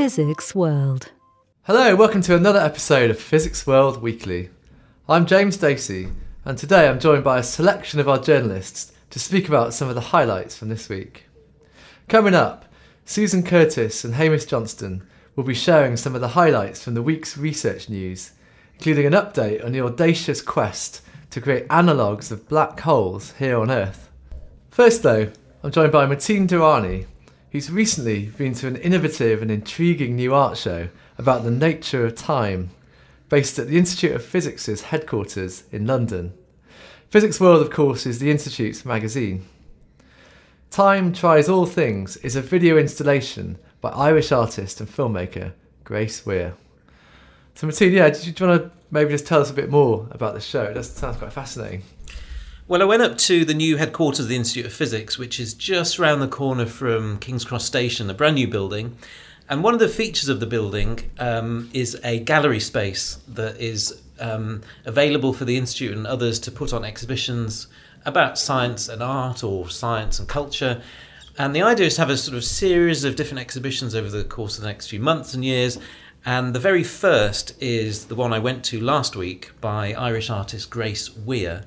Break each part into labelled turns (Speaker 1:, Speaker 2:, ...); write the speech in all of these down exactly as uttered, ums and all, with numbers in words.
Speaker 1: Physics World.
Speaker 2: Hello, welcome to another episode of Physics World Weekly. I'm James Dacey, and today I'm joined by a selection of our journalists to speak about some of the highlights from this week. Coming up, Susan Curtis and Hamish Johnston will be sharing some of the highlights from the week's research news, including an update on the audacious quest to create analogues of black holes here on Earth. First though, I'm joined by Mateen Durrani, who's recently been to an innovative and intriguing new art show about the nature of time, based at the Institute of Physics' headquarters in London. Physics World, of course, is the Institute's magazine. Time Tries All Things is a video installation by Irish artist and filmmaker Grace Weir. So Mateen, yeah, do you, do you want to maybe just tell us a bit more about the show? It does, sounds quite fascinating.
Speaker 3: Well, I went up to the new headquarters of the Institute of Physics, which is just round the corner from King's Cross Station, a brand new building. And one of the features of the building um, is a gallery space that is um, available for the Institute and others to put on exhibitions about science and art, or science and culture. And the idea is to have a sort of series of different exhibitions over the course of the next few months and years. And the very first is the one I went to last week by Irish artist Grace Weir.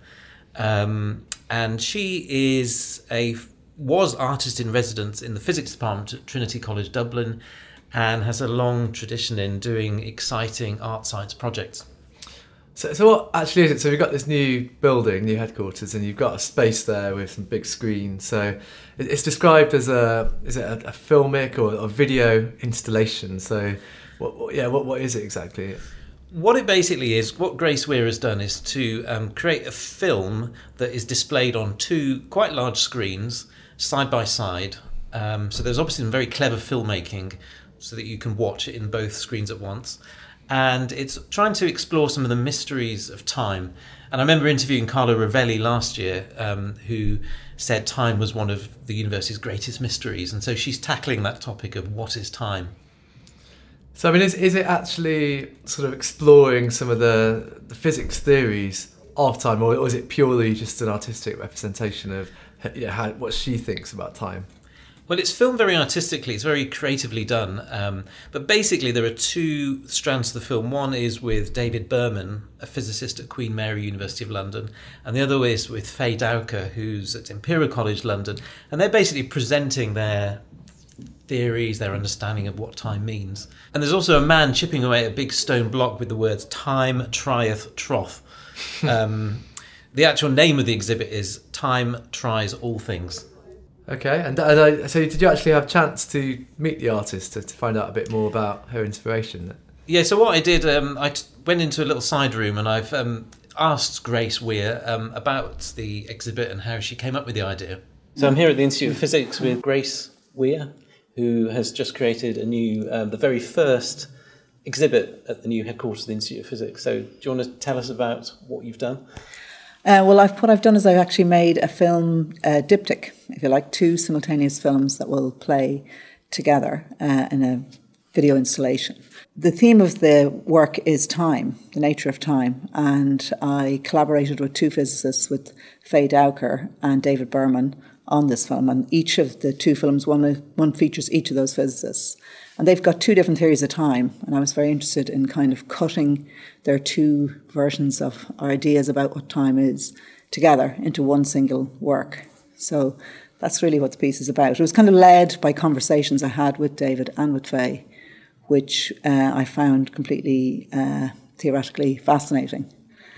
Speaker 3: Um, and she is a was artist in residence in the physics department at Trinity College Dublin, and has a long tradition in doing exciting art science projects.
Speaker 2: So, so what actually is it? So we've got this new building, new headquarters, and you've got a space there with some big screens. So it's described as a is it a, a filmic or a video installation? So what, what yeah, what what is it exactly?
Speaker 3: What it basically is, what Grace Weir has done is to um, create a film that is displayed on two quite large screens, side by side. Um, so there's obviously some very clever filmmaking so that you can watch it in both screens at once. And it's trying to explore some of the mysteries of time. And I remember interviewing Carlo Rovelli last year, um, who said time was one of the university's greatest mysteries. And so she's tackling that topic of what is time.
Speaker 2: So, I mean, is is it actually sort of exploring some of the, the physics theories of time, or, or is it purely just an artistic representation of you know, how, what she thinks about time?
Speaker 3: Well, it's filmed very artistically, it's very creatively done. Um, but basically, there are two strands to the film. One is with David Berman, a physicist at Queen Mary University of London, and the other is with Faye Dowker, who's at Imperial College London. And they're basically presenting their theories, their understanding of what time means. And there's also a man chipping away at a big stone block with the words "Time trieth troth." um, the actual name of the exhibit is "Time Tries All Things."
Speaker 2: Okay, and, and I, so did you actually have a chance to meet the artist to, to find out a bit more about her inspiration?
Speaker 3: Yeah, so what I did, um, I t- went into a little side room and I've um, asked Grace Weir um, about the exhibit and how she came up with the idea. So I'm here at the Institute of Physics with Grace Weir, who has just created a new, um, the very first exhibit at the new headquarters of the Institute of Physics. So do you want to tell us about what you've done?
Speaker 4: Uh, well, I've, what I've done is I've actually made a film uh, diptych, if you like, two simultaneous films that will play together uh, in a video installation. The theme of the work is time, the nature of time, and I collaborated with two physicists, with Faye Dowker and David Berman, on this film, and each of the two films, one, one features each of those physicists. And they've got two different theories of time, and I was very interested in kind of cutting their two versions of ideas about what time is together into one single work. So that's really what the piece is about. It was kind of led by conversations I had with David and with Faye, which uh, I found completely uh, theoretically fascinating.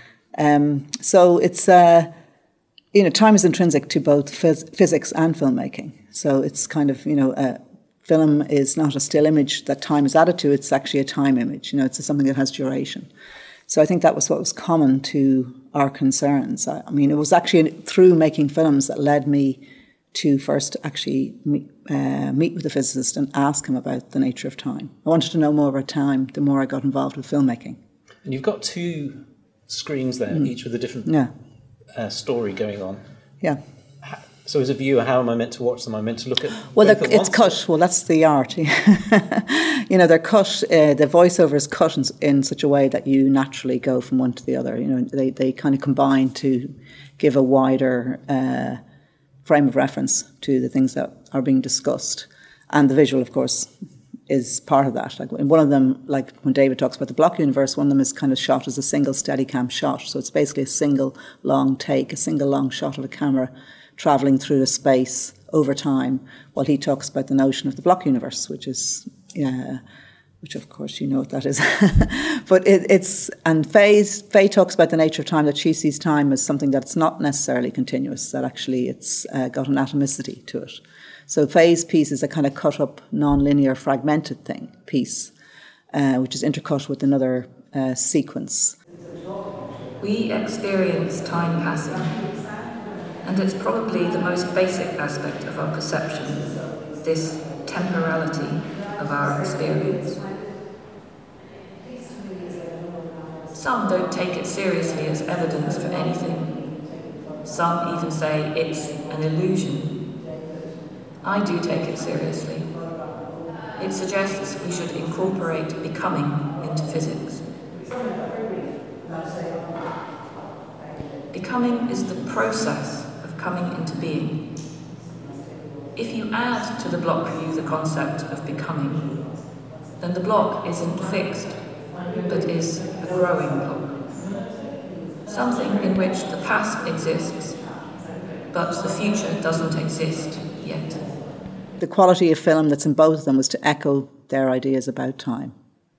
Speaker 4: Um, so it's... Uh, You know, time is intrinsic to both phys- physics and filmmaking. So it's kind of, you know, a film is not a still image that time is added to, it's actually a time image. You know, it's something that has duration. So I think that was what was common to our concerns. I, I mean, it was actually through making films that led me to first actually meet, uh, meet with a physicist and ask him about the nature of time. I wanted to know more about time the more I got involved with filmmaking.
Speaker 3: And you've got two screens there, mm. each with a different...
Speaker 4: Yeah.
Speaker 3: Uh, story going on.
Speaker 4: Yeah.
Speaker 3: So as a viewer, how am I meant to watch them? Am I meant to look at
Speaker 4: Well,
Speaker 3: both at
Speaker 4: it's
Speaker 3: once?
Speaker 4: cut. Well, that's the art. You know, they're cut, uh, the voiceover is cut in, in such a way that you naturally go from one to the other. You know, they, they kind of combine to give a wider uh, frame of reference to the things that are being discussed. And the visual, of course, is part of that. Like in one of them, like when David talks about the block universe, one of them is kind of shot as a single Steadicam shot. So it's basically a single long take, a single long shot of a camera travelling through a space over time, while he talks about the notion of the block universe, which is, yeah, which of course you know what that is. But it, it's, and Faye's, Faye talks about the nature of time, that she sees time as something that's not necessarily continuous, that actually it's uh, got an atomicity to it. So Faye's piece is a kind of cut up, non-linear, fragmented thing, piece, uh, which is intercut with another uh, sequence.
Speaker 1: We experience time passing, and it's probably the most basic aspect of our perception, this temporality of our experience. Some don't take it seriously as evidence for anything. Some even say it's an illusion. I do take it seriously. It suggests we should incorporate becoming into physics. Becoming is the process of coming into being. If you add to the block view the concept of becoming, then the block isn't fixed, but is a growing block. Something in which the past exists, but the future doesn't exist yet.
Speaker 4: The quality of film that's in both of them was to echo their ideas about time.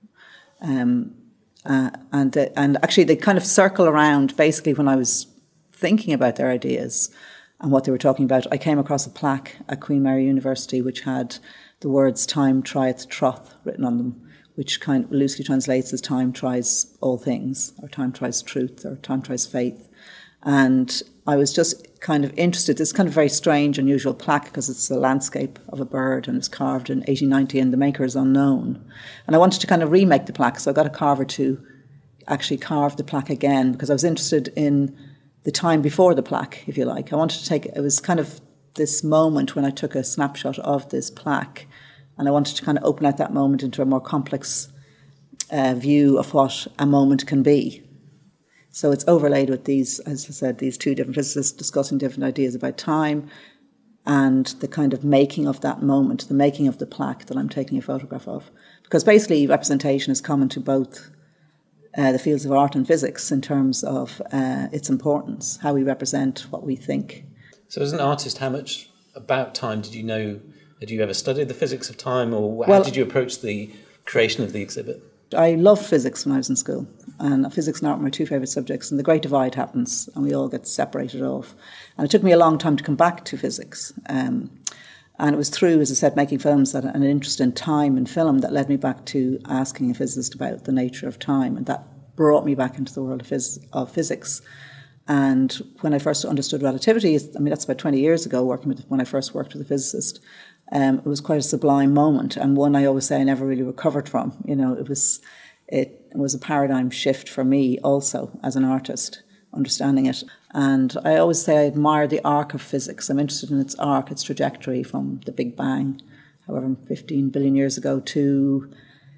Speaker 4: Um, uh, and, uh, and actually they kind of circle around, basically when I was thinking about their ideas and what they were talking about, I came across a plaque at Queen Mary University which had the words "time trieth troth" written on them, which kind of loosely translates as "time tries all things," or "time tries truth," or "time tries faith." And I was just kind of interested. This kind of very strange, unusual plaque because it's a landscape of a bird and it's carved in eighteen ninety and the maker is unknown. And I wanted to kind of remake the plaque, so I got a carver to actually carve the plaque again because I was interested in the time before the plaque, if you like. I wanted to take, it was kind of this moment when I took a snapshot of this plaque, and I wanted to kind of open out that moment into a more complex uh, view of what a moment can be. So it's overlaid with these, as I said, these two different physicists discussing different ideas about time and the kind of making of that moment, the making of the plaque that I'm taking a photograph of. Because basically representation is common to both uh, the fields of art and physics in terms of uh, its importance, how we represent what we think.
Speaker 3: So as an artist, how much about time did you know? Had you ever studied the physics of time, or how
Speaker 4: well,
Speaker 3: did you approach the creation of the exhibit?
Speaker 4: I loved physics when I was in school, and physics and art were my two favourite subjects, and the Great Divide happens and we all get separated off. And it took me a long time to come back to physics. Um, and it was through, as I said, making films that an interest in time and film that led me back to asking a physicist about the nature of time, and that brought me back into the world of, phys- of physics. And when I first understood relativity, I mean, that's about twenty years ago, working with when I first worked with a physicist, um, it was quite a sublime moment, and one I always say I never really recovered from. You know, it was it was a paradigm shift for me also as an artist, understanding it. And I always say I admire the arc of physics. I'm interested in its arc, its trajectory from the Big Bang, however, fifteen billion years ago, to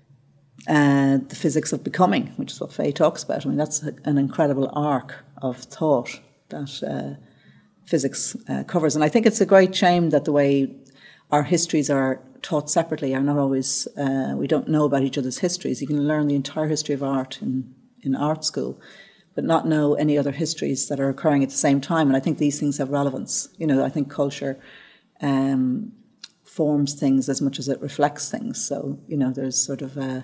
Speaker 4: uh, the physics of becoming, which is what Faye talks about. I mean, that's a, an incredible arc of thought that uh, physics uh, covers. And I think it's a great shame that the way our histories are taught separately are not always, uh, we don't know about each other's histories. You can learn the entire history of art in, in art school, but not know any other histories that are occurring at the same time. And I think these things have relevance. You know, I think culture um, forms things as much as it reflects things. So, you know, there's sort of a,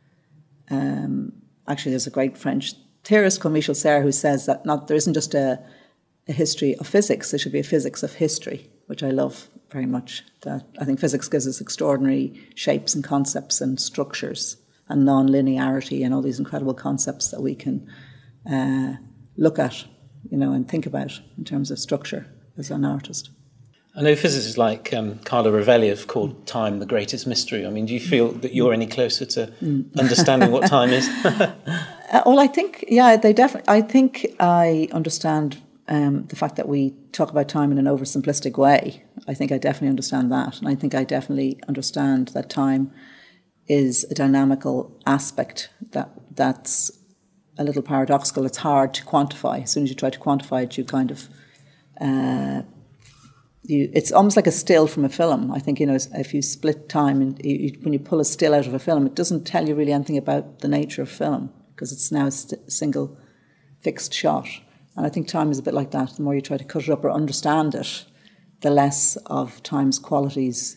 Speaker 4: um, actually there's a great French theorist called Michel Serres who says that not there isn't just a, a history of physics, there should be a physics of history, which I love very much. That I think physics gives us extraordinary shapes and concepts and structures and non-linearity and all these incredible concepts that we can uh, look at, you know, and think about in terms of structure as an artist.
Speaker 3: I know physicists like um, Carlo Rovelli have called time the greatest mystery. I mean, do you feel that you're any closer to mm. understanding what time is?
Speaker 4: uh, well, I think, yeah, they definitely. I think I understand um, the fact that we talk about time in an oversimplistic way. I think I definitely understand that, and I think I definitely understand that time is a dynamical aspect that that's a little paradoxical. It's hard to quantify. As soon as you try to quantify it, you kind of uh, you, it's almost like a still from a film. I think, you know, if you split time and you, you, when you pull a still out of a film, it doesn't tell you really anything about the nature of film because it's now a st- single fixed shot. And I think time is a bit like that. The more you try to cut it up or understand it, the less of time's qualities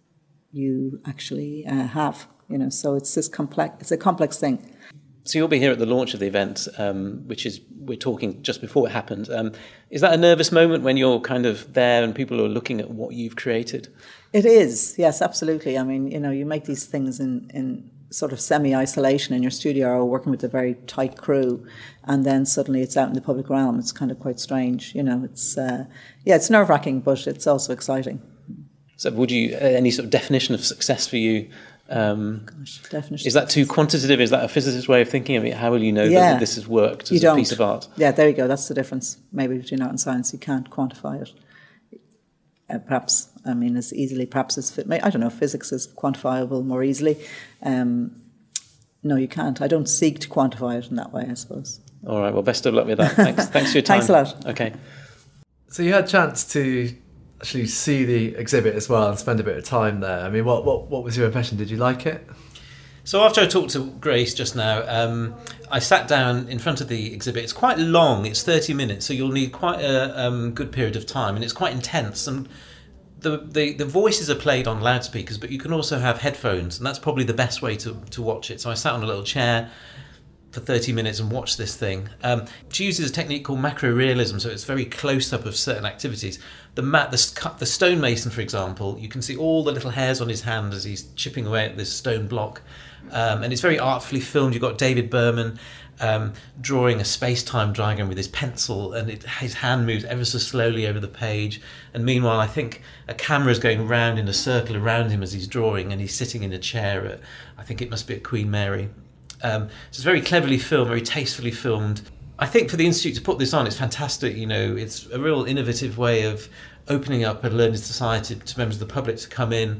Speaker 4: you actually uh, have. You know, so it's this complex. It's a complex thing.
Speaker 3: So you'll be here at the launch of the event, um, which is, we're talking just before it happened. Um, is that a nervous moment when you're kind of there and people are looking at what you've created?
Speaker 4: It is, yes, absolutely. I mean, you know, you make these things in, in sort of semi-isolation in your studio or working with a very tight crew, and then suddenly it's out in the public realm. It's kind of quite strange, you know. It's, uh, yeah, it's nerve-wracking, but it's also exciting.
Speaker 3: So would you, any sort of definition of success for you? Um,
Speaker 4: Gosh, definition.
Speaker 3: Is that too quantitative? Is that a physicist's way of thinking? I mean, how will you know
Speaker 4: yeah.
Speaker 3: that this has worked
Speaker 4: you
Speaker 3: as
Speaker 4: don't.
Speaker 3: a piece of art?
Speaker 4: Yeah, there you go. That's the difference. Maybe between art and science, you can't quantify it. Uh, perhaps, I mean, as easily, perhaps as, I don't know, physics is quantifiable more easily. Um, no, you can't. I don't seek to quantify it in that way, I suppose.
Speaker 3: All right, well, best of luck with that. Thanks, Thanks for your time.
Speaker 4: Thanks a lot.
Speaker 3: Okay.
Speaker 2: So you had a chance to actually see the exhibit as well and spend a bit of time there. I mean, what what, what was your impression? Did you like it?
Speaker 3: So after I talked to Grace just now, um, I sat down in front of the exhibit. It's quite long, it's thirty minutes, so you'll need quite a um, good period of time, and it's quite intense. And the, the, the voices are played on loudspeakers, but you can also have headphones, and that's probably the best way to, to watch it. So I sat on a little chair for thirty minutes and watched this thing. Um, she uses a technique called macro-realism, so it's very close-up of certain activities. The, mat, the, the stonemason, for example, you can see all the little hairs on his hand as he's chipping away at this stone block. Um, and it's very artfully filmed. You've got David Berman um, drawing a space-time diagram with his pencil, and it, his hand moves ever so slowly over the page. And meanwhile, I think a camera is going round in a circle around him as he's drawing, and he's sitting in a chair at, I think it must be at Queen Mary. Um, so it's very cleverly filmed, very tastefully filmed. I think for the Institute to put this on, it's fantastic. You know, it's a real innovative way of opening up a learned society to members of the public to come in.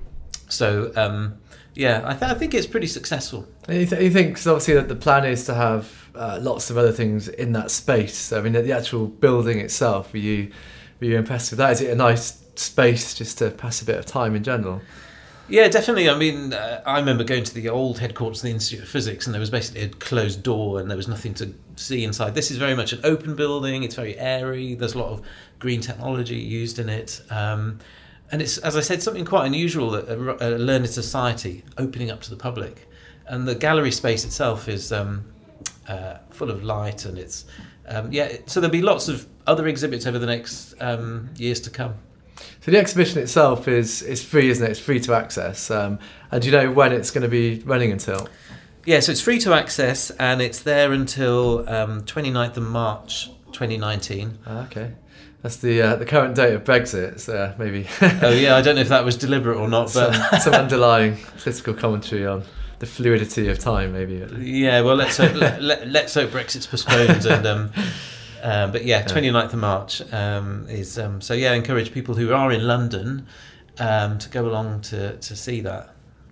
Speaker 3: So, um, yeah, I, th- I think it's pretty successful.
Speaker 2: And you, th- you think, because obviously that the plan is to have uh, lots of other things in that space. I mean, the actual building itself, were you were you impressed with that? Is it a nice space just to pass a bit of time in general?
Speaker 3: Yeah, definitely. I mean, uh, I remember going to the old headquarters of the Institute of Physics, and there was basically a closed door and there was nothing to see inside. This is very much an open building. It's very airy. There's a lot of green technology used in it. Um, and it's, as I said, something quite unusual, that a, a learned society opening up to the public. And the gallery space itself is um, uh, full of light, and it's, um, yeah, so there'll be lots of other exhibits over the next um, years to come.
Speaker 2: So the exhibition itself is is free, isn't it? It's free to access. Um, and do you know when it's going to be running until?
Speaker 3: Yeah, so it's free to access, and it's there until um, twenty-ninth of March twenty nineteen.
Speaker 2: Ah, okay. That's the uh, the current date of Brexit, so uh, maybe.
Speaker 3: Oh yeah, I don't know if that was deliberate or not, but
Speaker 2: some, some underlying political commentary on the fluidity of time, maybe.
Speaker 3: Yeah, well, let's hope, let, let, let's hope Brexit's postponed. and um, um, But yeah, twenty-ninth of March um, is... Um, so yeah, I encourage people who are in London um, to go along to, to see that.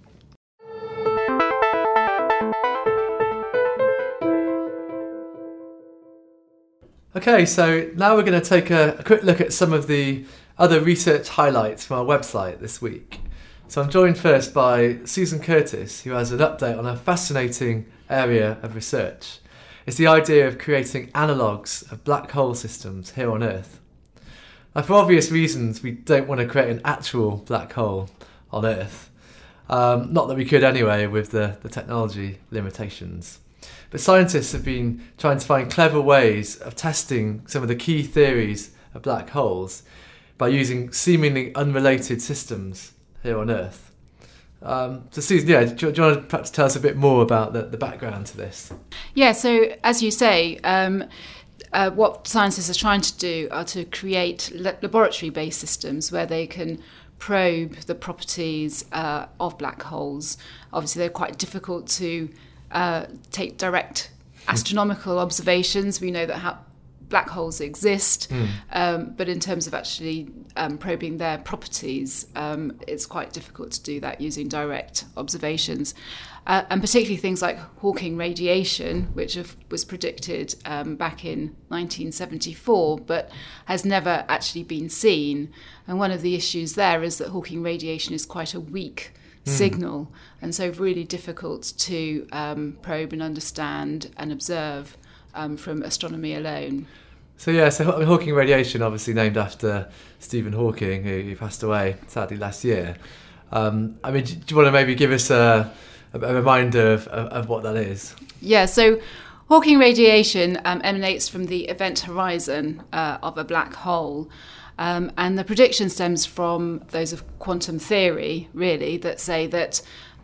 Speaker 2: Okay, so now we're going to take a, a quick look at some of the other research highlights from our website this week. So I'm joined first by Susan Curtis, who has an update on a fascinating area of research. It's the idea of creating analogues of black hole systems here on Earth. Now, for obvious reasons, we don't want to create an actual black hole on Earth. Um, not that we could anyway, with the, the technology limitations. But scientists have been trying to find clever ways of testing some of the key theories of black holes by using seemingly unrelated systems here on Earth. Um, so Susan, yeah, do you, do you want to perhaps tell us a bit more about the, the background to this?
Speaker 5: Yeah, so as you say, um, uh, what scientists are trying to do are to create la- laboratory-based systems where they can probe the properties uh, of black holes. Obviously, they're quite difficult to Uh, take direct astronomical observations. We know that how black holes exist,
Speaker 2: Mm.
Speaker 5: um, but in terms of actually um, probing their properties, um, it's quite difficult to do that using direct observations. Uh, and particularly things like Hawking radiation, which have, was predicted um, back in nineteen seventy-four, but has never actually been seen. And one of the issues there is that Hawking radiation is quite a weak mm. signal, and so really difficult to um, probe and understand and observe um, from astronomy alone.
Speaker 2: So yeah, so Hawking radiation, obviously named after Stephen Hawking, who, who passed away sadly last year. Um, I mean, do, do you want to maybe give us a a reminder of, of, of what that is?
Speaker 5: Yeah, so Hawking radiation um, emanates from the event horizon uh, of a black hole. Um, and the prediction stems from those of quantum theory, really, that say that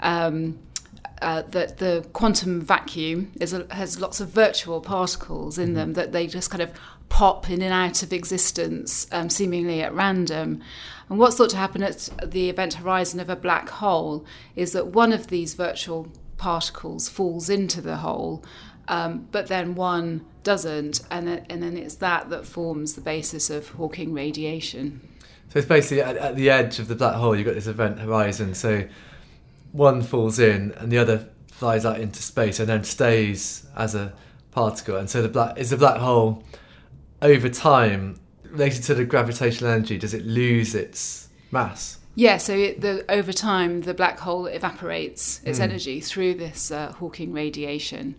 Speaker 5: um, uh, that the quantum vacuum is a, has lots of virtual particles in mm-hmm. them, that they just kind of pop in and out of existence, um, seemingly at random. And what's thought to happen at the event horizon of a black hole is that one of these virtual particles falls into the hole, um, but then one doesn't, and then, and then it's that that forms the basis of Hawking radiation.
Speaker 2: So it's basically at, at the edge of the black hole, you've got this event horizon, so one falls in and the other flies out into space and then stays as a particle. And so the black is the black hole, over time, related to the gravitational energy, does it lose its mass?
Speaker 5: Yeah, so it, the, over time, the black hole evaporates its
Speaker 2: mm.
Speaker 5: energy through this uh, Hawking radiation.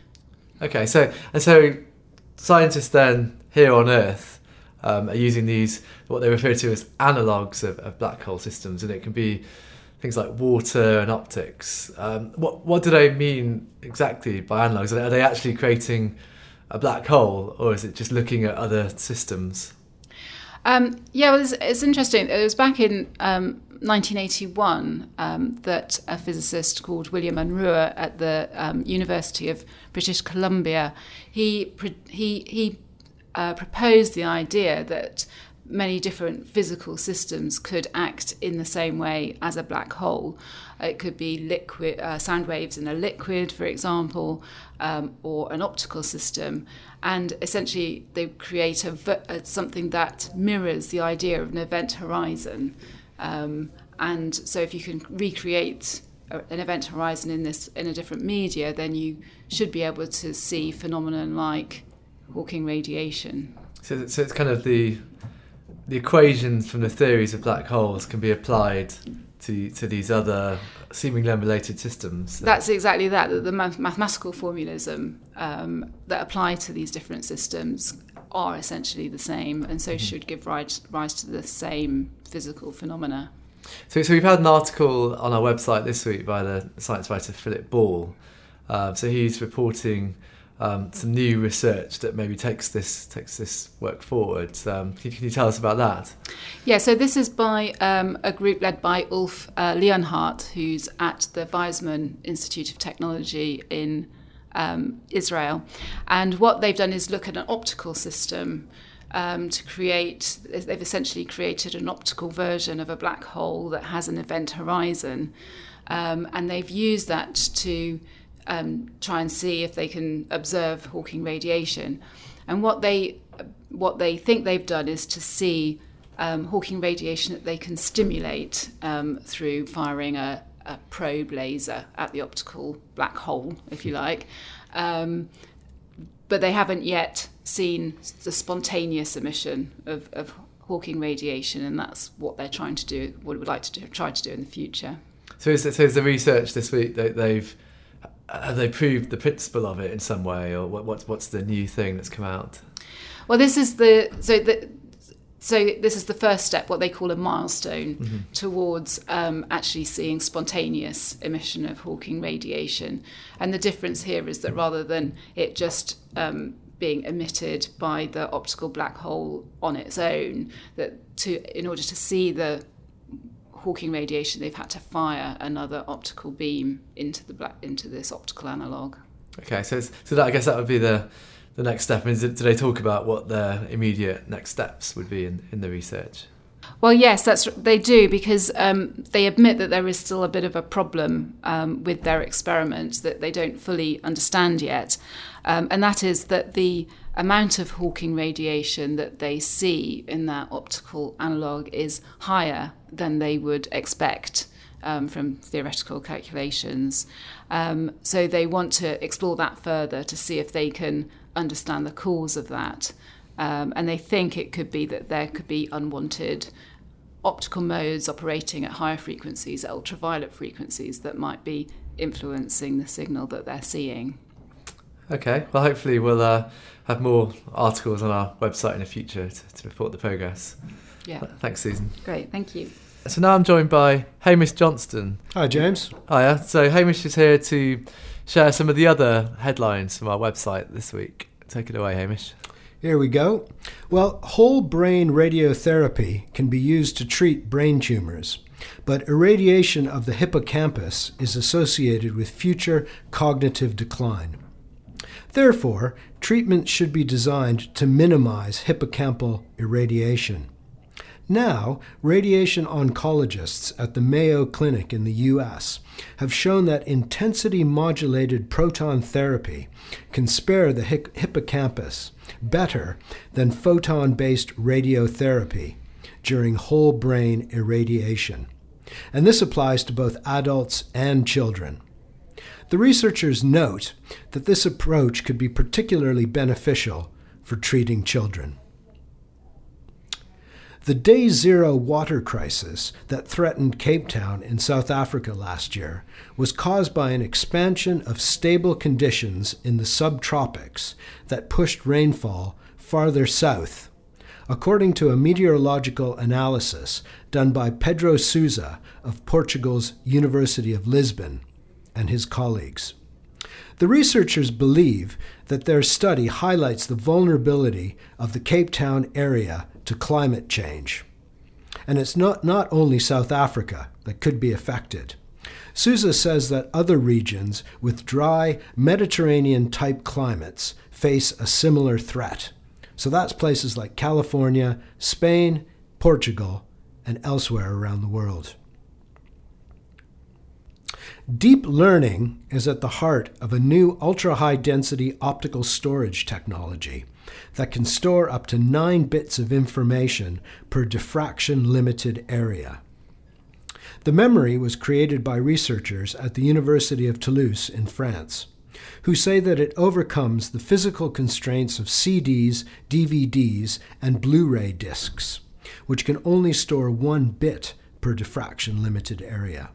Speaker 2: Okay, so and so scientists then here on Earth um, are using these, what they refer to as analogues of, of black hole systems, and it can be things like water and optics. Um, what what do they mean exactly by analogues? Are they actually creating a black hole, or is it just looking at other systems?
Speaker 5: Um, yeah, well, it's, it's interesting. It was back in um, nineteen eighty-one um, that a physicist called William Unruh at the um, University of British Columbia, he he he uh, proposed the idea that many different physical systems could act in the same way as a black hole. It could be liquid uh, sound waves in a liquid, for example, um, or an optical system. And essentially, they create a, a, something that mirrors the idea of an event horizon. Um, and so, if you can recreate a, an event horizon in this in a different media, then you should be able to see phenomenon like Hawking radiation.
Speaker 2: So, so it's kind of the the equations from the theories of black holes can be applied to to these other seemingly unrelated systems.
Speaker 5: That's exactly that. The mathematical formalism um, that apply to these different systems are essentially the same, and so mm-hmm. should give rise, rise to the same physical phenomena.
Speaker 2: So, so we've had an article on our website this week by the science writer Philip Ball. Uh, so he's reporting Um, some new research that maybe takes this takes this work forward. Um, can, can you tell us about that?
Speaker 5: Yeah, so this is by um, a group led by Ulf uh, Leonhardt, who's at the Weizmann Institute of Technology in um, Israel. And what they've done is look at an optical system um, to create, they've essentially created an optical version of a black hole that has an event horizon. Um, and they've used that to Um, try and see if they can observe Hawking radiation. And what they what they think they've done is to see um, Hawking radiation that they can stimulate um, through firing a, a probe laser at the optical black hole, if you like. Um, but they haven't yet seen the spontaneous emission of, of Hawking radiation, and that's what they're trying to do, what we would like to do, try to do in the future.
Speaker 2: So is, so is the research this week that they've Have they proved the principle of it in some way, or what, what's what's the new thing that's come out?
Speaker 5: Well, this is the so the so this is the first step, what they call a milestone mm-hmm. towards um, actually seeing spontaneous emission of Hawking radiation. And the difference here is that rather than it just um, being emitted by the optical black hole on its own, that to in order to see the Hawking radiation, they've had to fire another optical beam into the black, into this optical analog. Okay,
Speaker 2: so it's, so that, I guess that would be the the next step. Is it, do they talk about what their immediate next steps would be in, in the research?
Speaker 5: Well, yes, that's they do, because um, they admit that there is still a bit of a problem um, with their experiment that they don't fully understand yet, um, and that is that the amount of Hawking radiation that they see in that optical analogue is higher than they would expect um, from theoretical calculations. Um, so they want to explore that further to see if they can understand the cause of that. Um, and they think it could be that there could be unwanted optical modes operating at higher frequencies, at ultraviolet frequencies, that might be influencing the signal that they're seeing.
Speaker 2: Okay, well hopefully we'll uh, have more articles on our website in the future to, to report the progress.
Speaker 5: Yeah.
Speaker 2: Thanks, Susan.
Speaker 5: Great, thank you.
Speaker 2: So now I'm joined by Hamish Johnston.
Speaker 6: Hi, James.
Speaker 2: Hiya. So Hamish is here to share some of the other headlines from our website this week. Take it away, Hamish.
Speaker 6: Here we go. Well, whole brain radiotherapy can be used to treat brain tumors, but irradiation of the hippocampus is associated with future cognitive decline. Therefore, treatment should be designed to minimize hippocampal irradiation. Now, radiation oncologists at the Mayo Clinic in the U S have shown that intensity-modulated proton therapy can spare the hi- hippocampus better than photon-based radiotherapy during whole brain irradiation. And this applies to both adults and children. The researchers note that this approach could be particularly beneficial for treating children. The Day Zero water crisis that threatened Cape Town in South Africa last year was caused by an expansion of stable conditions in the subtropics that pushed rainfall farther south, according to a meteorological analysis done by Pedro Sousa of Portugal's University of Lisbon and his colleagues. The researchers believe that their study highlights the vulnerability of the Cape Town area to climate change. And it's not, not only South Africa that could be affected. Sousa says that other regions with dry Mediterranean-type climates face a similar threat. So that's places like California, Spain, Portugal, and elsewhere around the world. Deep learning is at the heart of a new ultra-high-density optical storage technology that can store up to nine bits of information per diffraction-limited area. The memory was created by researchers at the University of Toulouse in France, who say that it overcomes the physical constraints of C Ds, D V Ds, and Blu-ray discs, which can only store one bit per diffraction-limited area.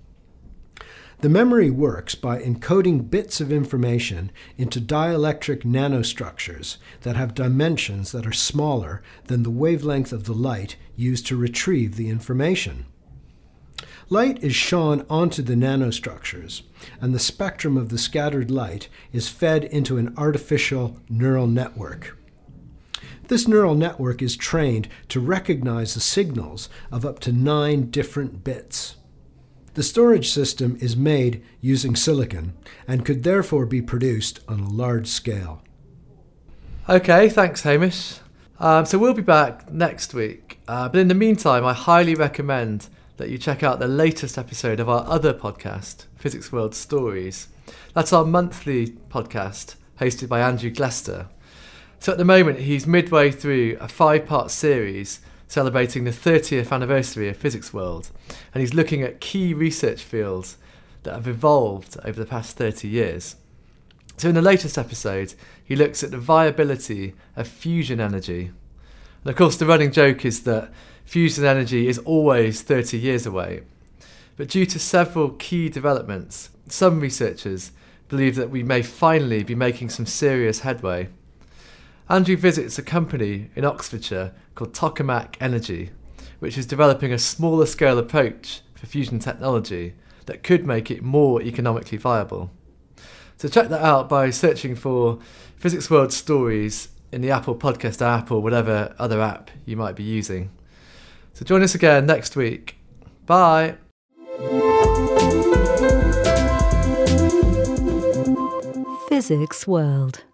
Speaker 6: The memory works by encoding bits of information into dielectric nanostructures that have dimensions that are smaller than the wavelength of the light used to retrieve the information. Light is shone onto the nanostructures, and the spectrum of the scattered light is fed into an artificial neural network. This neural network is trained to recognize the signals of up to nine different bits. The storage system is made using silicon and could therefore be produced on a large scale.
Speaker 2: Okay, thanks, Hamish. Um, so we'll be back next week. Uh, but in the meantime, I highly recommend that you check out the latest episode of our other podcast, Physics World Stories. That's our monthly podcast hosted by Andrew Glester. So at the moment, he's midway through a five-part series celebrating the thirtieth anniversary of Physics World, and he's looking at key research fields that have evolved over the past thirty years. So in the latest episode, he looks at the viability of fusion energy. And of course, the running joke is that fusion energy is always thirty years away. But due to several key developments, some researchers believe that we may finally be making some serious headway. Andrew visits a company in Oxfordshire called Tokamak Energy, which is developing a smaller scale approach for fusion technology that could make it more economically viable. So check that out by searching for Physics World Stories in the Apple Podcast app or whatever other app you might be using. So join us again next week. Bye!
Speaker 7: Physics World.